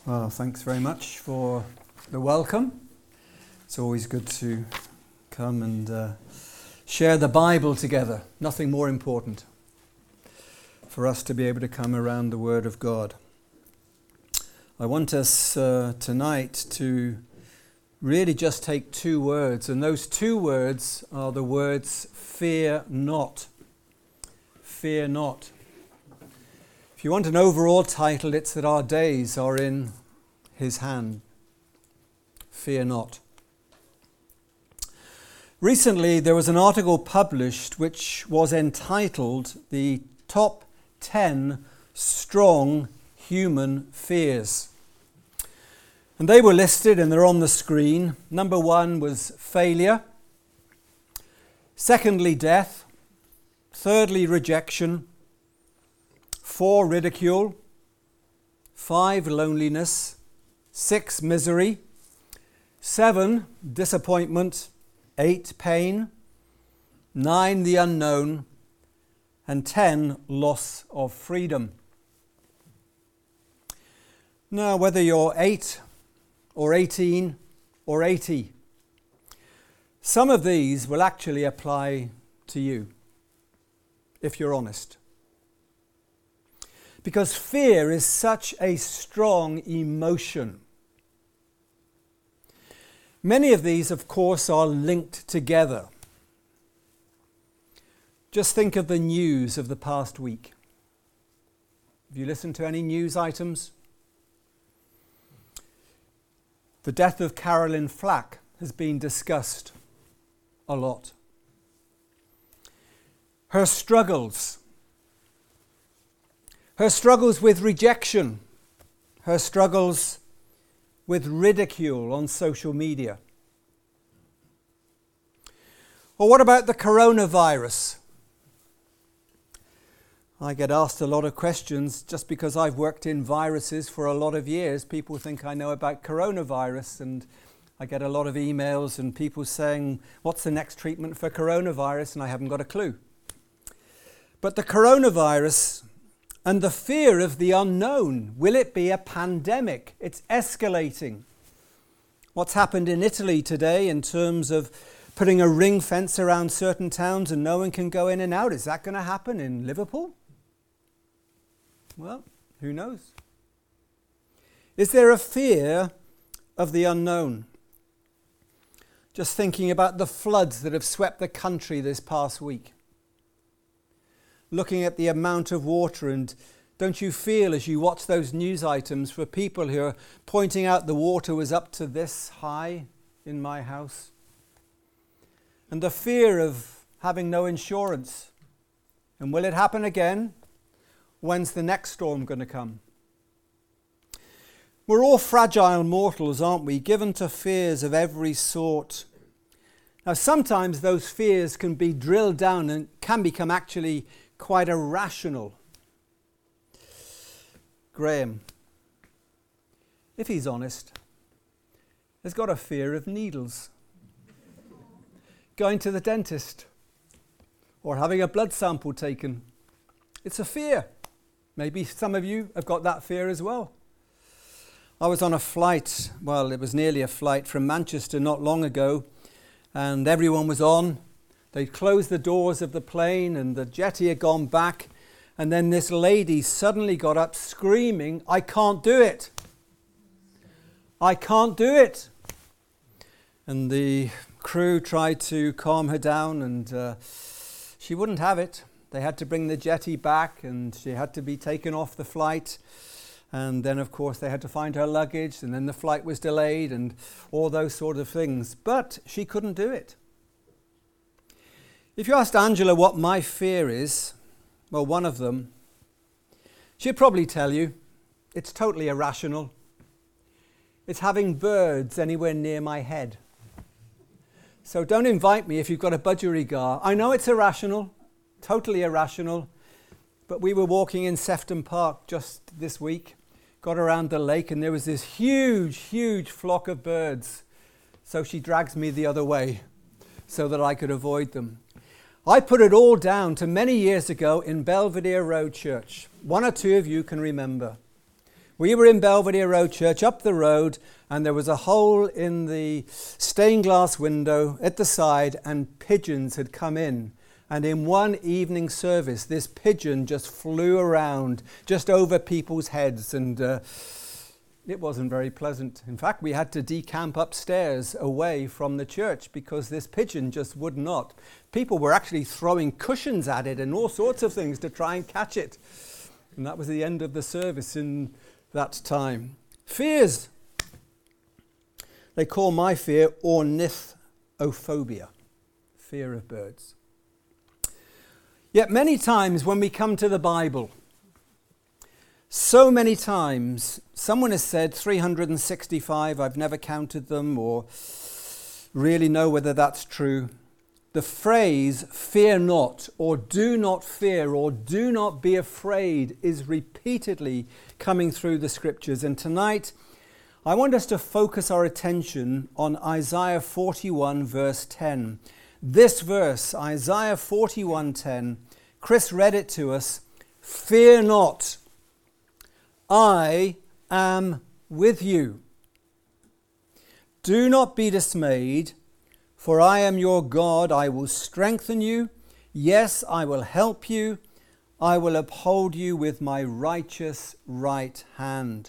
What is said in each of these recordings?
Well, thanks very much for the welcome. It's always good to come and share the Bible together. Nothing more important for us to be able to come around the Word of God. I want us tonight to really just take two words, and those two words are the words fear not. Fear not. If you want an overall title, it's that our days are in His hand. Fear not. Recently, there was an article published which was entitled The Top 10 Strong Human Fears. And they were listed and they're on the screen. Number 1 was failure. Secondly, death. Thirdly, rejection. 4, ridicule. 5, loneliness. 6, misery. 7, disappointment. 8, pain. 9, the unknown. And 10, loss of freedom. Now, whether you're 8 or 18 or 80, some of these will actually apply to you, if you're honest. Because fear is such a strong emotion. Many of these, of course, are linked together. Just think of the news of the past week. Have you listened to any news items? The death of Caroline Flack has been discussed a lot. Her struggles with rejection, her struggles with ridicule on social media. Or what about the coronavirus? I get asked a lot of questions just because I've worked in viruses for a lot of years. People think I know about coronavirus, and I get a lot of emails and people saying, what's the next treatment for coronavirus? And I haven't got a clue. But the coronavirus and the fear of the unknown, will it be a pandemic? It's escalating. What's happened in Italy today in terms of putting a ring fence around certain towns and no one can go in and out, is that going to happen in Liverpool? Well, who knows? Is there a fear of the unknown? Just thinking about the floods that have swept the country this past week. Looking at the amount of water, and don't you feel as you watch those news items for people who are pointing out the water was up to this high in my house? And the fear of having no insurance. And will it happen again? When's the next storm going to come? We're all fragile mortals, aren't we? Given to fears of every sort. Now, sometimes those fears can be drilled down and can become actually quite irrational. Graham, if he's honest, has got a fear of needles. Going to the dentist or having a blood sample taken. It's a fear. Maybe some of you have got that fear as well. I was on a flight, well, it was nearly a flight from Manchester not long ago, and everyone was on. They'd closed the doors of the plane and the jetty had gone back, and then this lady suddenly got up screaming, "I can't do it. I can't do it." And the crew tried to calm her down, and she wouldn't have it. They had to bring the jetty back, and she had to be taken off the flight. And then, of course, they had to find her luggage, and then the flight was delayed, and all those sort of things. But she couldn't do it. If you asked Angela what my fear is, well, one of them, she'd probably tell you it's totally irrational. It's having birds anywhere near my head. So don't invite me if you've got a budgerigar. I know it's irrational, totally irrational, but we were walking in Sefton Park just this week, got around the lake, and there was this huge flock of birds. So she drags me the other way so that I could avoid them. I put it all down to many years ago in Belvedere Road Church. One or two of you can remember. We were in Belvedere Road Church, up the road, and there was a hole in the stained glass window at the side, and pigeons had come in. And in one evening service, this pigeon just flew around just over people's heads, and it wasn't very pleasant. In fact, we had to decamp upstairs away from the church because this pigeon just would not. People were actually throwing cushions at it and all sorts of things to try and catch it. And that was the end of the service in that time. Fears. They call my fear ornithophobia, fear of birds. Yet many times when we come to the Bible, so many times, someone has said 365, I've never counted them or really know whether that's true. The phrase, fear not, or do not fear, or do not be afraid, is repeatedly coming through the scriptures. And tonight, I want us to focus our attention on Isaiah 41, verse 10. This verse, Isaiah 41:10, Chris read it to us. Fear not, I am with you. Do not be dismayed, for I am your God. I will strengthen you. Yes, I will help you. I will uphold you with my righteous right hand.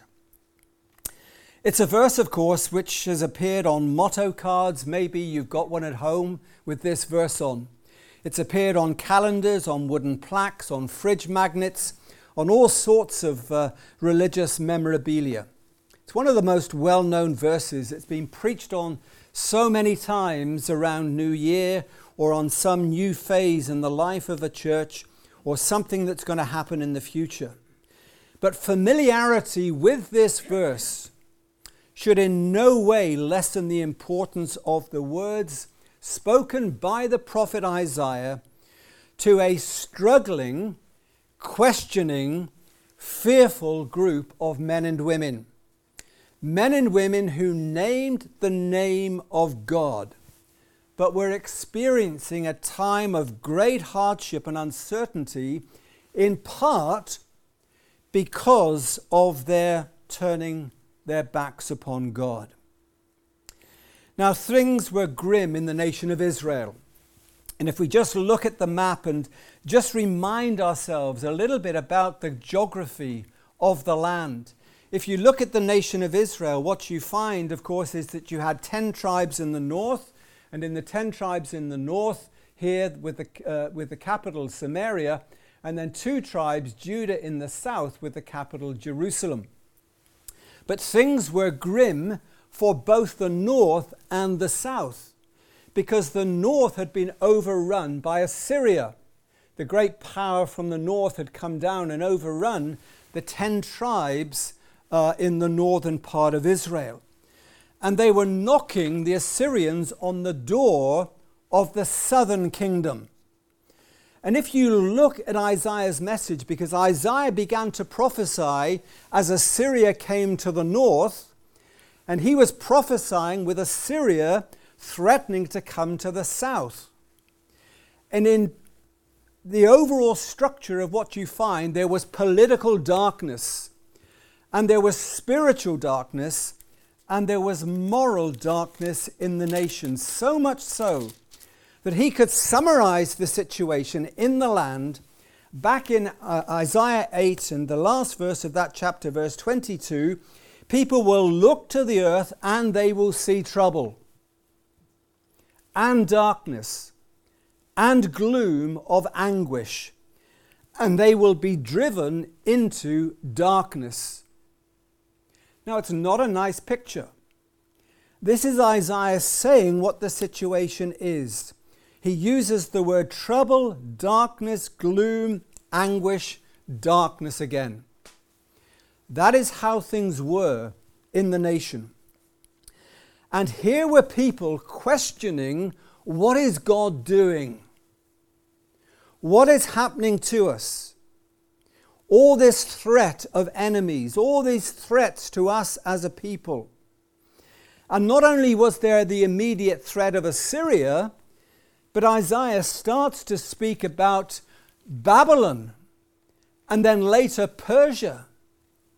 It's a verse, of course, which has appeared on motto cards. Maybe you've got one at home with this verse on. It's appeared on calendars, on wooden plaques, on fridge magnets, on all sorts of religious memorabilia. It's one of the most well-known verses. It's been preached on so many times around New Year or on some new phase in the life of a church or something that's going to happen in the future. But familiarity with this verse should in no way lessen the importance of the words spoken by the prophet Isaiah to a struggling, questioning, fearful group of men and women. Men and women who named the name of God, but were experiencing a time of great hardship and uncertainty, in part because of their turning their backs upon God. Now, things were grim in the nation of Israel. And if we just look at the map and just remind ourselves a little bit about the geography of the land, if you look at the nation of Israel, what you find, of course, is that you had 10 tribes in the north, and in the 10 tribes in the north, here with the capital Samaria, and then 2 tribes, Judah, in the south with the capital Jerusalem. But things were grim for both the north and the south, because the north had been overrun by Assyria. The great power from the north had come down and overrun the 10 tribes in the northern part of Israel. And they were knocking the Assyrians on the door of the southern kingdom. And if you look at Isaiah's message, because Isaiah began to prophesy as Assyria came to the north, and he was prophesying with Assyria threatening to come to the south. And in the overall structure of what you find, there was political darkness, and there was spiritual darkness, and there was moral darkness in the nation. So much so that he could summarize the situation in the land back in Isaiah 8, and the last verse of that chapter, verse 22, people will look to the earth and they will see trouble and darkness and gloom of anguish, and they will be driven into darkness. Now, it's not a nice picture. This is Isaiah saying what the situation is. He uses the word trouble, darkness, gloom, anguish, darkness again. That is how things were in the nation. And here were people questioning, what is God doing? What is happening to us? All this threat of enemies, all these threats to us as a people. And not only was there the immediate threat of Assyria, but Isaiah starts to speak about Babylon and then later Persia.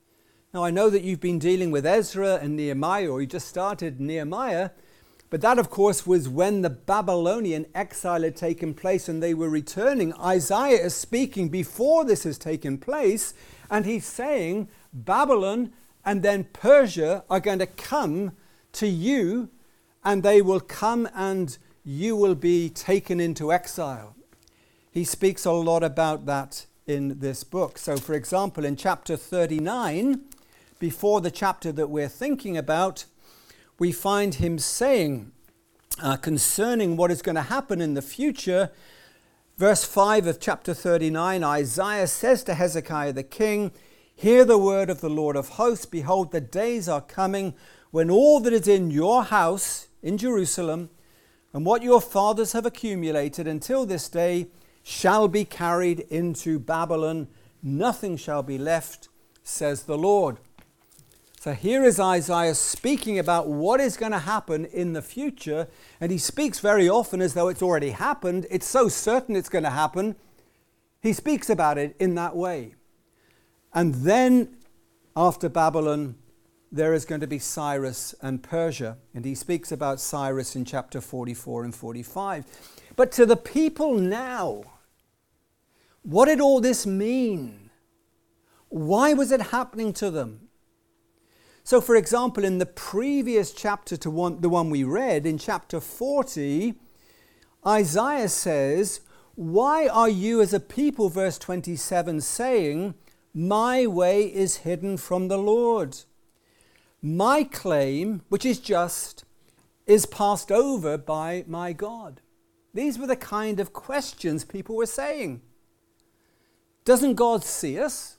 Now, I know that you've been dealing with Ezra and Nehemiah, or you just started Nehemiah, but that, of course, was when the Babylonian exile had taken place and they were returning. Isaiah is speaking before this has taken place, and he's saying Babylon and then Persia are going to come to you, and they will come and you will be taken into exile. He speaks a lot about that in this book. So, for example, in chapter 39, before the chapter that we're thinking about, we find him saying concerning what is going to happen in the future, verse 5 of chapter 39, Isaiah says to Hezekiah the king, "Hear the word of the Lord of hosts. Behold, the days are coming when all that is in your house in Jerusalem and what your fathers have accumulated until this day shall be carried into Babylon. Nothing shall be left, says the Lord." So here is Isaiah speaking about what is going to happen in the future, and he speaks very often as though it's already happened. It's so certain it's going to happen. He speaks about it in that way. And then after Babylon, there is going to be Cyrus and Persia, and he speaks about Cyrus in chapter 44 and 45. But to the people now, what did all this mean? Why was it happening to them? So, for example, in the previous chapter to the one we read, in chapter 40, Isaiah says, "Why are you as a people," verse 27, saying, "My way is hidden from the Lord. My claim, which is just, is passed over by my God." These were the kind of questions people were saying. Doesn't God see us?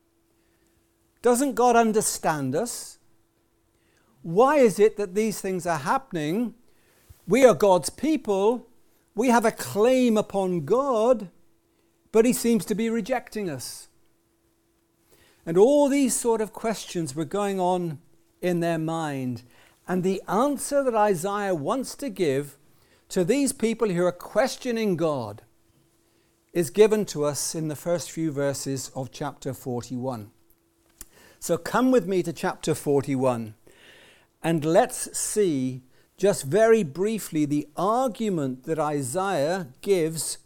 Doesn't God understand us? Why is it that these things are happening? We are God's people. We have a claim upon God, but he seems to be rejecting us. And all these sort of questions were going on in their mind. And the answer that Isaiah wants to give to these people who are questioning God is given to us in the first few verses of chapter 41. So come with me to chapter 41. And let's see just very briefly the argument that Isaiah gives.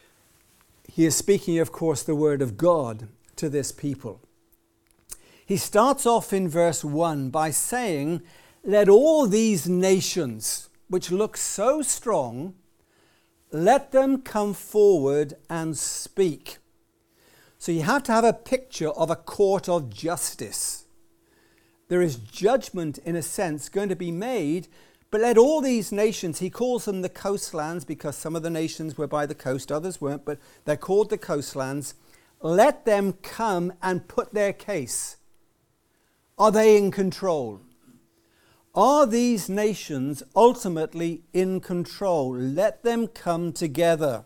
He is speaking, of course, the word of God to this people. He starts off in verse 1 by saying, "Let all these nations, which look so strong, let them come forward and speak." So you have to have a picture of a court of justice. There is judgment, in a sense, going to be made, but let all these nations, he calls them the coastlands because some of the nations were by the coast, others weren't, but they're called the coastlands. Let them come and put their case. Are they in control? Are these nations ultimately in control? Let them come together.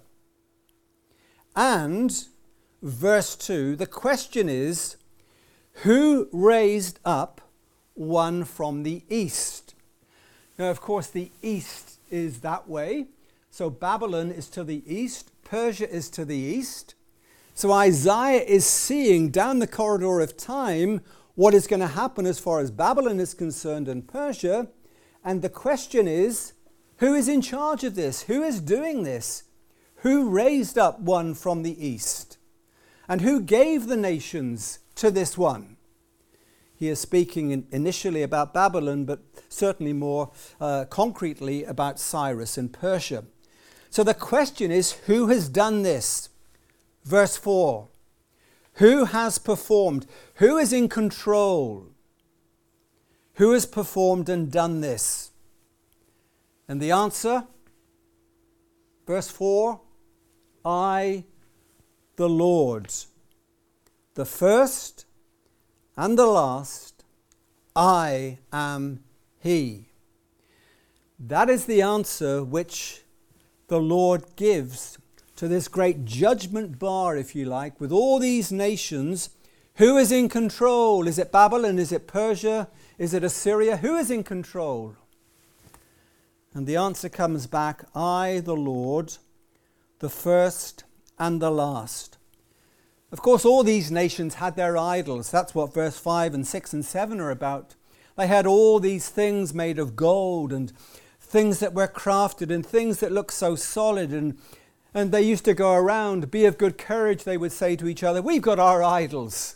And, verse 2, the question is, who raised up one from the east? Now, of course, the east is that way. So Babylon is to the east. Persia is to the east. So Isaiah is seeing down the corridor of time what is going to happen as far as Babylon is concerned and Persia. And the question is, who is in charge of this? Who is doing this? Who raised up one from the east? And who gave the nations to this one? He is speaking initially about Babylon, but certainly more concretely about Cyrus and Persia. So the question is, who has done this? Verse 4. Who has performed? Who is in control? Who has performed and done this? And the answer, verse 4, I, the Lord, the first and the last, I am He. That is the answer which the Lord gives to this great judgment bar, if you like, with all these nations. Who is in control? Is it Babylon? Is it Persia? Is it Assyria? Who is in control? And the answer comes back, I, the Lord, the first and the last. Of course, all these nations had their idols. That's what verse 5 and 6 and 7 are about. They had all these things made of gold and things that were crafted and things that looked so solid. And they used to go around, be of good courage, they would say to each other, we've got our idols.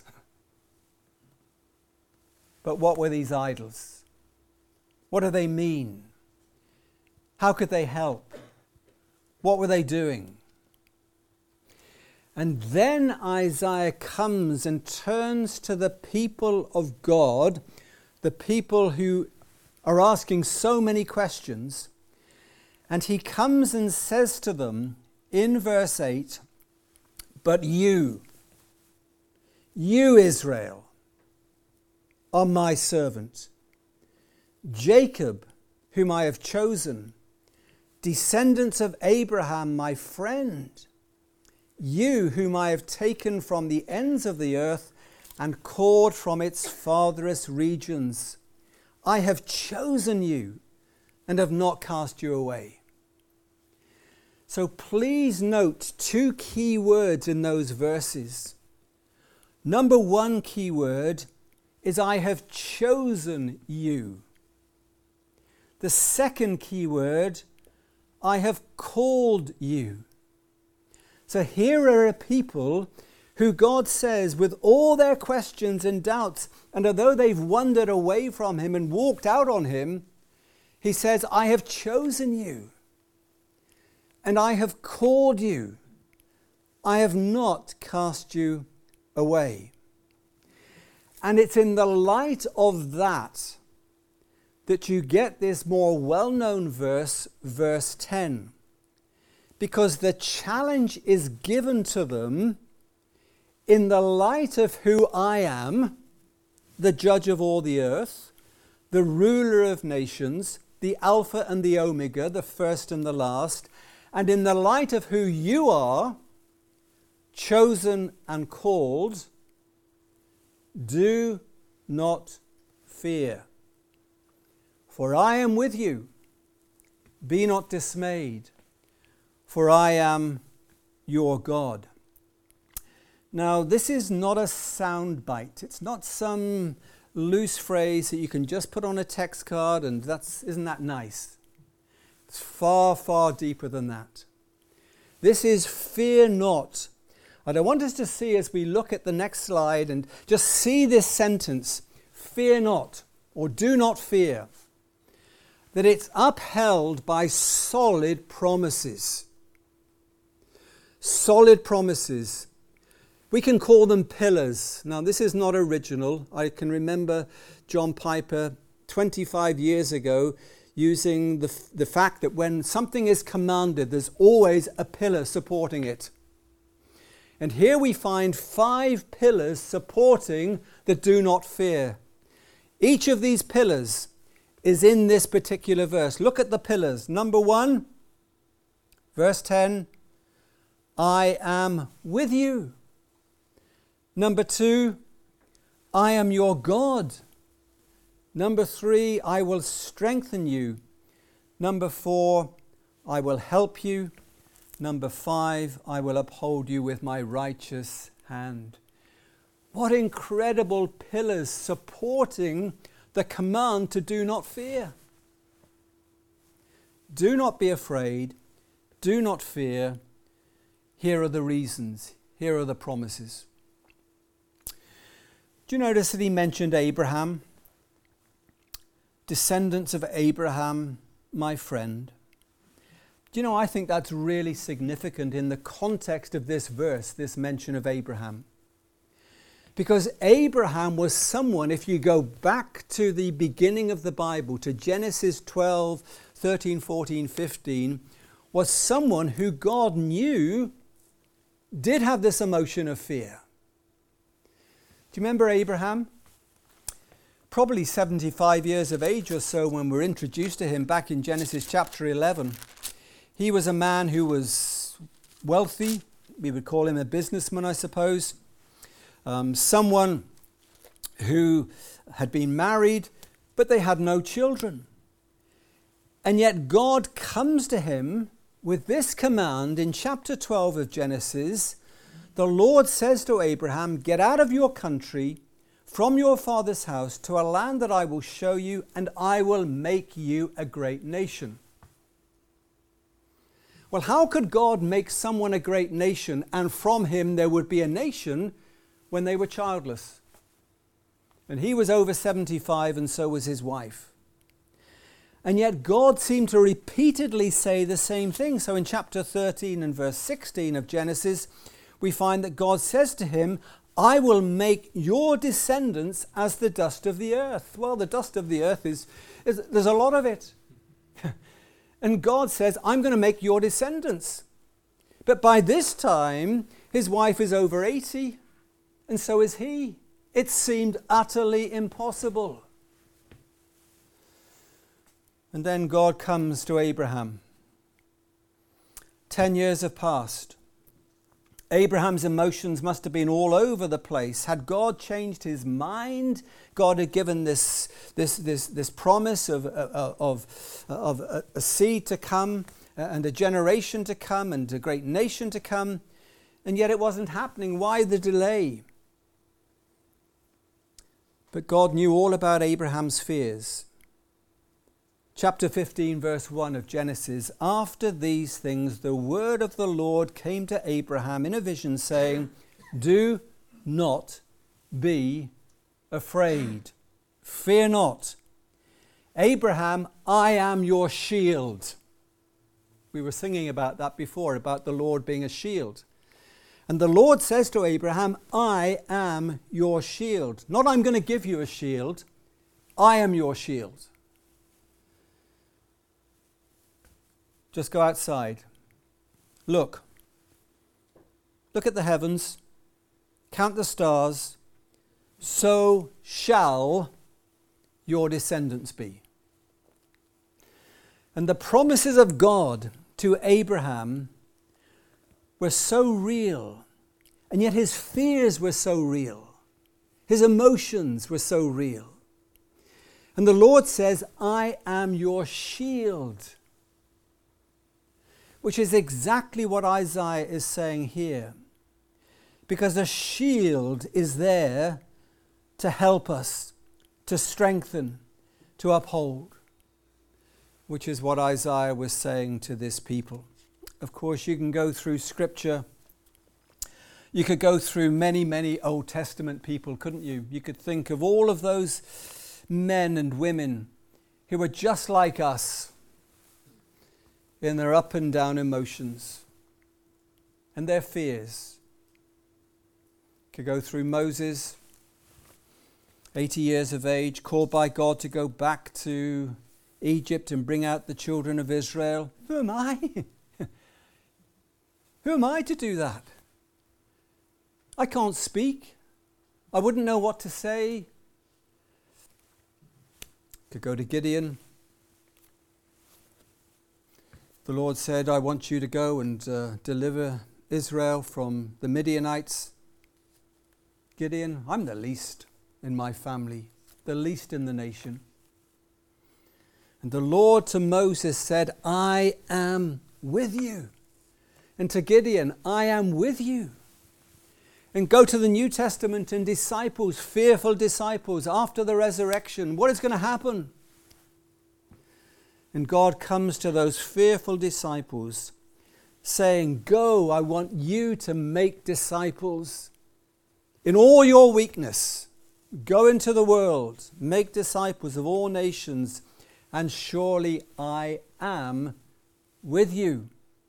But what were these idols? What do they mean? How could they help? What were they doing? And then Isaiah comes and turns to the people of God, the people who are asking so many questions, and he comes and says to them in verse 8, but you Israel, are my servant, Jacob, whom I have chosen, descendants of Abraham, my friend, you whom I have taken from the ends of the earth and called from its farthest regions. I have chosen you and have not cast you away. So please note two key words in those verses. Number one key word is I have chosen you. The second key word, I have called you. So here are a people who God says, with all their questions and doubts, and although they've wandered away from him and walked out on him, he says, I have chosen you and I have called you. I have not cast you away. And it's in the light of that that you get this more well-known verse, verse 10. Because the challenge is given to them in the light of who I am, the judge of all the earth, the ruler of nations, the Alpha and the Omega, the first and the last, and in the light of who you are, chosen and called, do not fear. For I am with you. Be not dismayed, for I am your God. Now, this is not a sound bite. It's not some loose phrase that you can just put on a text card and isn't that nice? It's far, far deeper than that. This is fear not. And I want us to see as we look at the next slide and just see this sentence, fear not, or do not fear, that it's upheld by solid promises. Solid promises. We can call them pillars. Now, this is not original. I can remember John Piper 25 years ago using the fact that when something is commanded, there's always a pillar supporting it. And here we find 5 pillars supporting the do not fear. Each of these pillars is in this particular verse. Look at the pillars. Number 1, verse 10, I am with you. Number 2, I am your God. Number 3, I will strengthen you. Number 4, I will help you. Number 5, I will uphold you with my righteous hand. What incredible pillars supporting the command to do not fear. Do not be afraid. Do not fear. Here are the reasons. Here are the promises. Do you notice that he mentioned Abraham? Descendants of Abraham, my friend. Do you know, I think that's really significant in the context of this verse, this mention of Abraham. Because Abraham was someone, if you go back to the beginning of the Bible, to Genesis 12, 13, 14, 15, was someone who God knew did have this emotion of fear. Do you remember Abraham? Probably 75 years of age or so when we're introduced to him back in Genesis chapter 11. He was a man who was wealthy. We would call him a businessman, I suppose. Someone who had been married, but they had no children. And yet God comes to him with this command in chapter 12 of Genesis the Lord says to Abraham, get out of your country, from your father's house, to a land that I will show you, and I will make you a great nation. Well, how could God make someone a great nation, and from him there would be a nation, when they were childless? And he was over 75, and so was his wife. And yet God seemed to repeatedly say the same thing. So in chapter 13 and verse 16 of Genesis, we find that God says to him, I will make your descendants as the dust of the earth. Well, the dust of the earth is there's a lot of it. And God says, I'm going to make your descendants. But by this time, his wife is over 80, and so is he. It seemed utterly impossible. And then God comes to Abraham. 10 years have passed. Abraham's emotions must have been all over the place. Had God changed his mind? God had given this promise of a seed to come and a generation to come and a great nation to come, and yet it wasn't happening. Why the delay? But God knew all about Abraham's fears. Chapter 15, verse 1 of Genesis, after these things, the word of the Lord came to Abraham in a vision, saying, do not be afraid. Fear not. Abraham, I am your shield. We were singing about that before, about the Lord being a shield. And the Lord says to Abraham, I am your shield. Not I'm going to give you a shield. I am your shield. Just go outside. Look. Look at the heavens. Count the stars. So shall your descendants be. And the promises of God to Abraham were so real, and yet his fears were so real. His emotions were so real. And the Lord says, I am your shield. Which is exactly what Isaiah is saying here. Because a shield is there to help us, to strengthen, to uphold. Which is what Isaiah was saying to this people. Of course, you can go through Scripture. You could go through many, many Old Testament people, couldn't you? You could think of all of those men and women who were just like us in their up and down emotions and their fears. Could go through Moses, 80 years of age, called by God to go back to Egypt and bring out the children of Israel. Who am I? Who am I to do that? I can't speak. I wouldn't know what to say. Could go to Gideon. The Lord said, I want you to go and deliver Israel from the Midianites. Gideon, I'm the least in my family, the least in the nation. And the Lord to Moses said, I am with you. And to Gideon, I am with you. And go to the New Testament and disciples, fearful disciples, after the resurrection. What is going to happen? And God comes to those fearful disciples saying, go, I want you to make disciples. In all your weakness, go into the world, make disciples of all nations, and surely I am with you.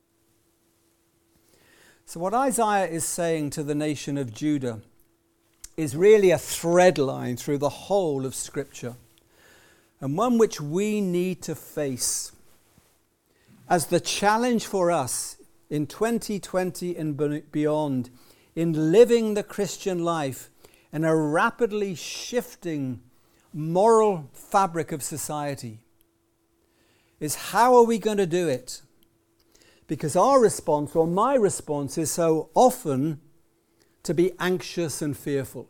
So what Isaiah is saying to the nation of Judah is really a thread line through the whole of Scripture, and one which we need to face as the challenge for us in 2020 and beyond in living the Christian life in a rapidly shifting moral fabric of society is how are we going to do it? Because our response, or my response, is so often to be anxious and fearful.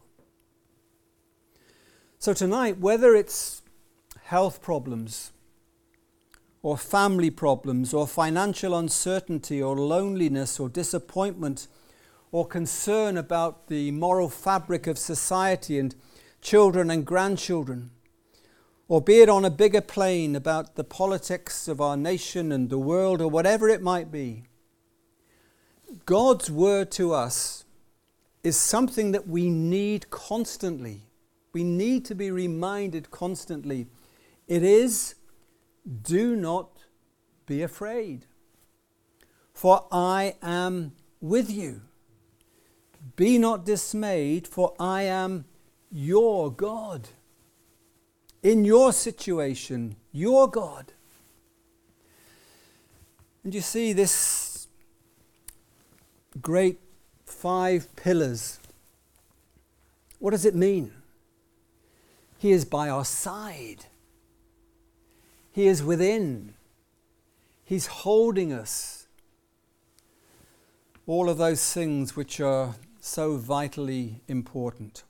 So tonight, whether it's health problems, or family problems, or financial uncertainty, or loneliness, or disappointment, or concern about the moral fabric of society and children and grandchildren, or be it on a bigger plane about the politics of our nation and the world, or whatever it might be, God's word to us is something that we need constantly. We need to be reminded constantly. It is, do not be afraid, for I am with you. Be not dismayed, for I am your God. In your situation, your God. And you see this great 5 pillars. What does it mean? He is by our side. He is within. He's holding us. All of those things which are so vitally important.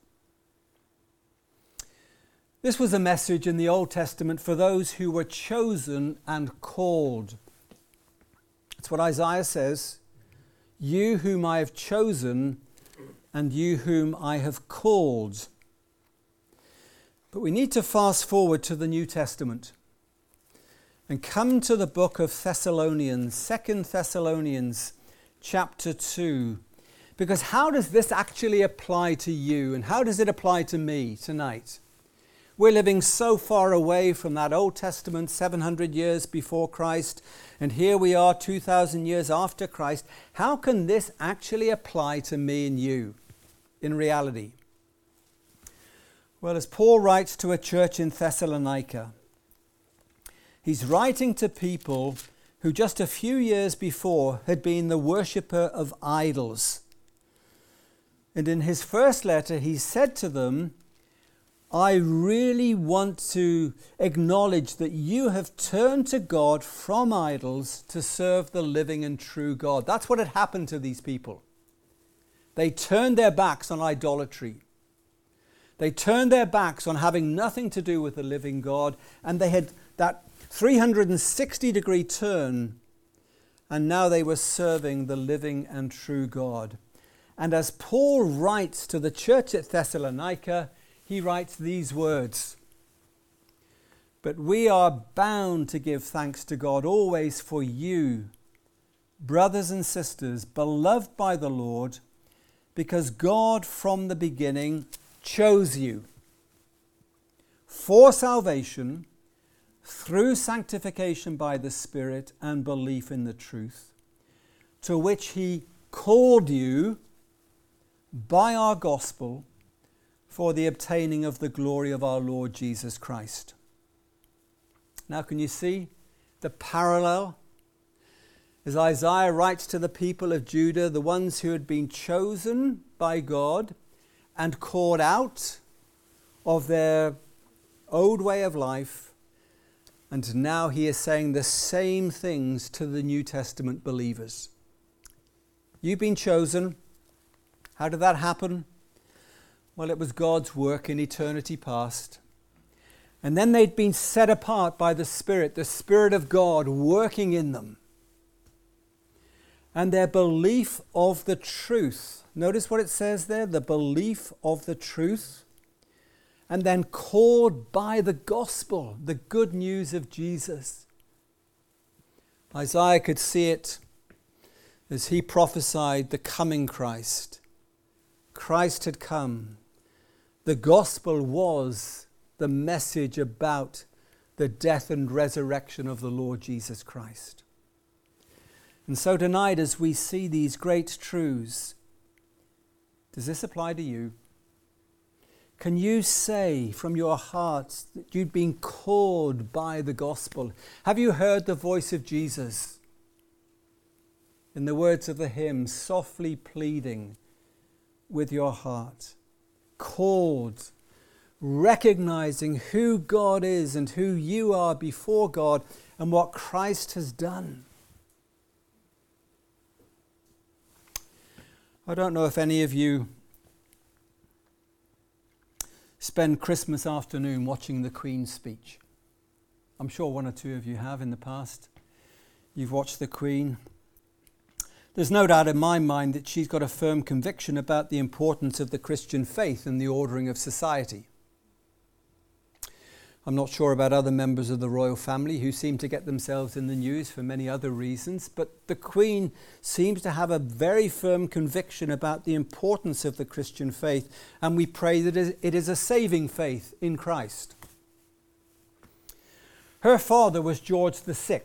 This was a message in the Old Testament for those who were chosen and called. That's what Isaiah says. You whom I have chosen and you whom I have called. But we need to fast forward to the New Testament and come to the book of Thessalonians, 2 Thessalonians chapter 2. Because how does this actually apply to you, and how does it apply to me tonight? We're living so far away from that Old Testament 700 years before Christ, and here we are 2,000 years after Christ. How can this actually apply to me and you in reality? Well, as Paul writes to a church in Thessalonica, he's writing to people who just a few years before had been the worshipper of idols. And in his first letter, he said to them, I really want to acknowledge that you have turned to God from idols to serve the living and true God. That's what had happened to these people. They turned their backs on idolatry. They turned their backs on having nothing to do with the living God, and they had that 360-degree turn, and now they were serving the living and true God. And as Paul writes to the church at Thessalonica, he writes these words, But we are bound to give thanks to God always for you, brothers and sisters, beloved by the Lord, because God from the beginning chose you for salvation through sanctification by the Spirit and belief in the truth, to which he called you by our gospel for the obtaining of the glory of our Lord Jesus Christ. Now can you see the parallel? As Isaiah writes to the people of Judah, the ones who had been chosen by God and called out of their old way of life, and now he is saying the same things to the New Testament believers. You've been chosen. How did that happen? Well, it was God's work in eternity past. And then they'd been set apart by the Spirit of God working in them. And their belief of the truth. Notice what it says there, the belief of the truth. And then called by the gospel, the good news of Jesus. Isaiah could see it as he prophesied the coming Christ. Christ had come. The gospel was the message about the death and resurrection of the Lord Jesus Christ. And so tonight, as we see these great truths, does this apply to you? Can you say from your heart that you've been called by the gospel? Have you heard the voice of Jesus? In the words of the hymn, softly pleading with your heart. Called, recognizing who God is and who you are before God and what Christ has done. I don't know if any of you spend Christmas afternoon watching the Queen's speech. I'm sure one or two of you have in the past. You've watched the Queen. There's no doubt in my mind that she's got a firm conviction about the importance of the Christian faith and the ordering of society. I'm not sure about other members of the royal family who seem to get themselves in the news for many other reasons, but the Queen seems to have a very firm conviction about the importance of the Christian faith, and we pray that it is a saving faith in Christ. Her father was George VI.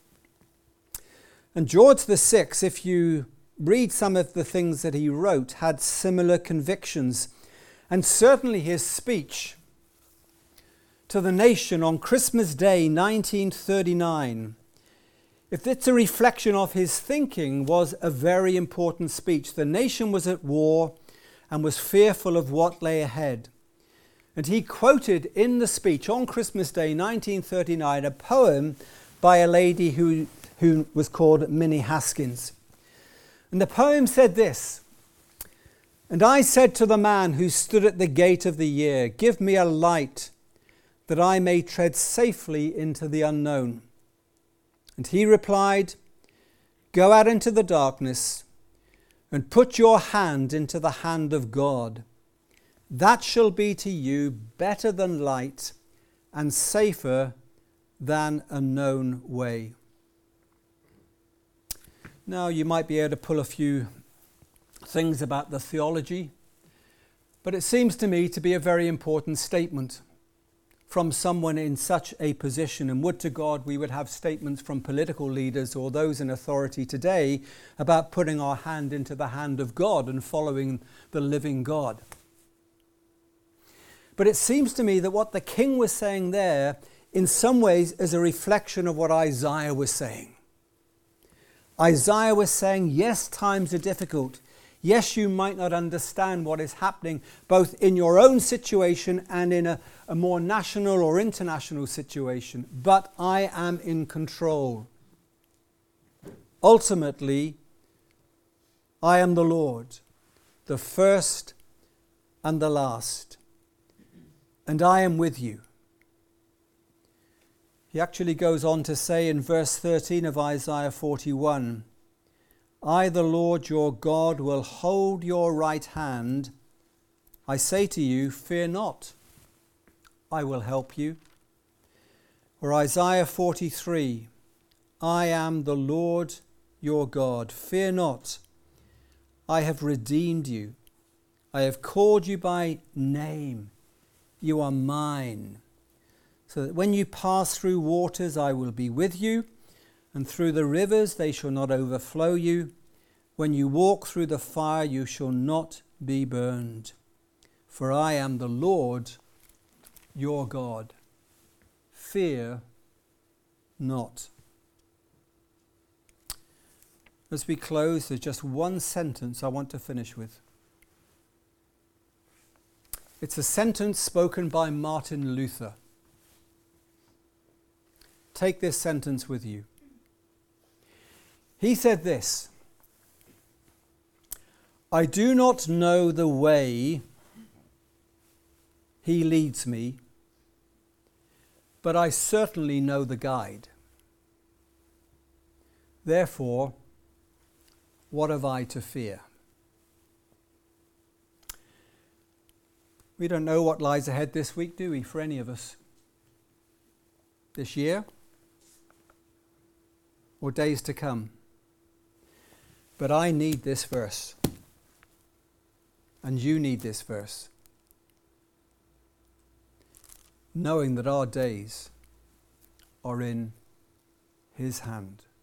And George VI, if you read some of the things that he wrote, had similar convictions. And certainly his speech to the nation on Christmas Day 1939, if it's a reflection of his thinking, was a very important speech. The nation was at war and was fearful of what lay ahead. And he quoted in the speech on Christmas Day 1939 a poem by a lady who was called Minnie Haskins. And the poem said this: "And I said to the man who stood at the gate of the year, 'Give me a light that I may tread safely into the unknown.' And he replied, 'Go out into the darkness and put your hand into the hand of God. That shall be to you better than light and safer than a known way.'" Now, you might be able to pull a few things about the theology, but it seems to me to be a very important statement from someone in such a position. And would to God we would have statements from political leaders or those in authority today about putting our hand into the hand of God and following the living God. But it seems to me that what the king was saying there in some ways is a reflection of what Isaiah was saying. Isaiah was saying, yes, times are difficult. Yes, you might not understand what is happening both in your own situation and in a more national or international situation, but I am in control. Ultimately, I am the Lord, the first and the last, and I am with you. He actually goes on to say in verse 13 of Isaiah 41, "I, the Lord your God, will hold your right hand. I say to you, fear not, I will help you." Or Isaiah 43, "I am the Lord your God. Fear not, I have redeemed you. I have called you by name. You are mine. So that when you pass through waters, I will be with you, and through the rivers they shall not overflow you. When you walk through the fire, you shall not be burned. For I am the Lord your God. Fear not." As we close, there's just one sentence I want to finish with. It's a sentence spoken by Martin Luther. Take this sentence with you. He said this: "I do not know the way he leads me, but I certainly know the guide. Therefore, what have I to fear?" We don't know what lies ahead this week, do we, for any of us? This year? Or days to come? But I need this verse. And you need this verse. Knowing that our days are in His hand.